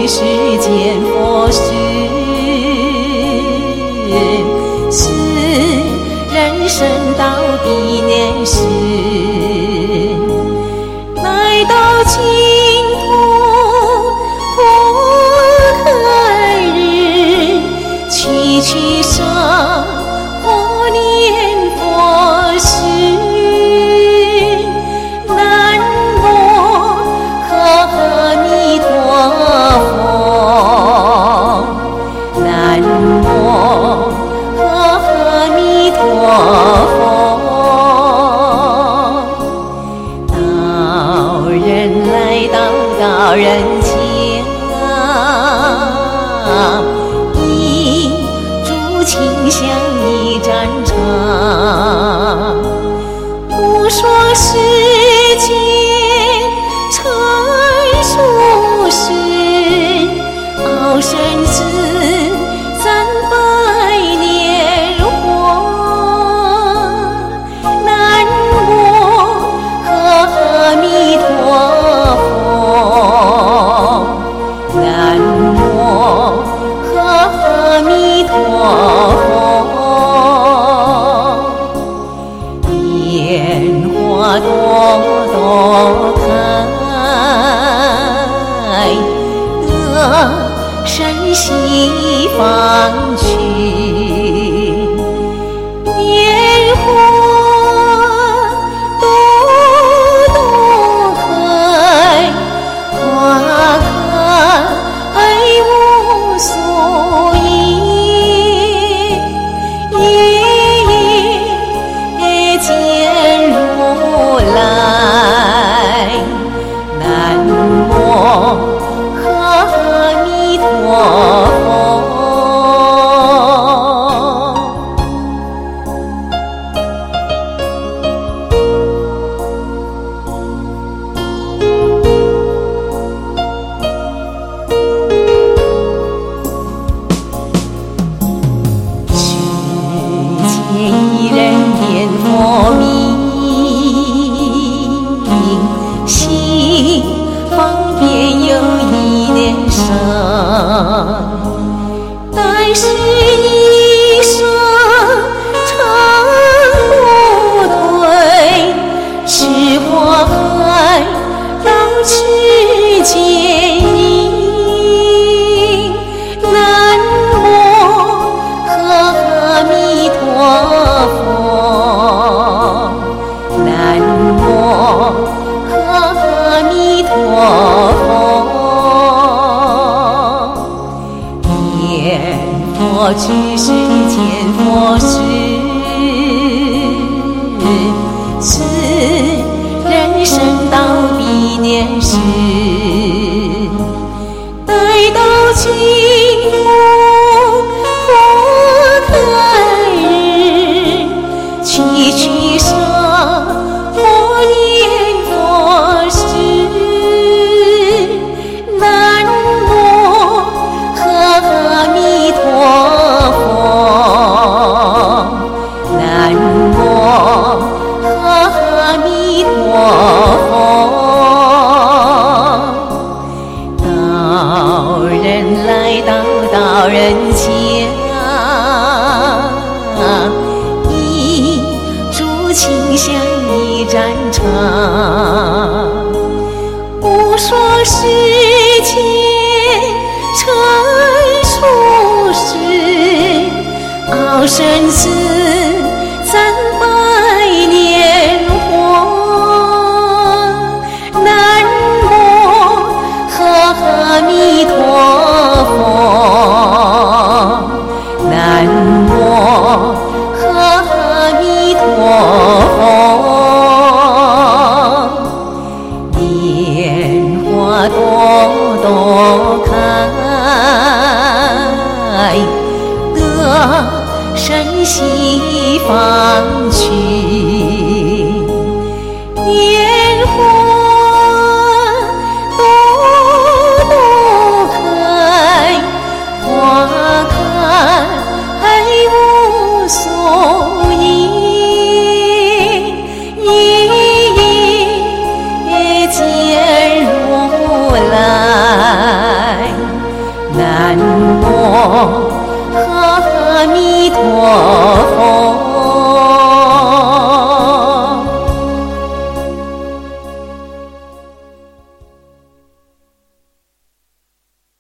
世间佛事，是人生到彼年时，来到净土苦海日，区区生活念佛事。南无阿弥陀佛，南无阿弥陀佛。道人来到道人间，一株清香一盏茶，不说世间成俗事，傲生死300年活。南无阿弥陀佛，南无阿弥陀佛。莲花朵朵开，得生西方去。莲花朵朵开，花开无数叶，夜见如来。南无阿弥陀佛。世间一人念佛名，西方便有一念生，但是一生长不退，是火海浪去见影。南无阿弥陀佛，南无阿弥陀佛。念佛知世间佛事，是人生到彼年时，待到净土苦海日，区区生活念佛事。南无阿弥陀佛，南无阿弥陀佛。道人来到道人间，一株清香一盏茶，不说世间成俗事，傲生死300年活。南无阿弥陀佛，南无阿弥陀佛。莲花朵朵开，得生西方去。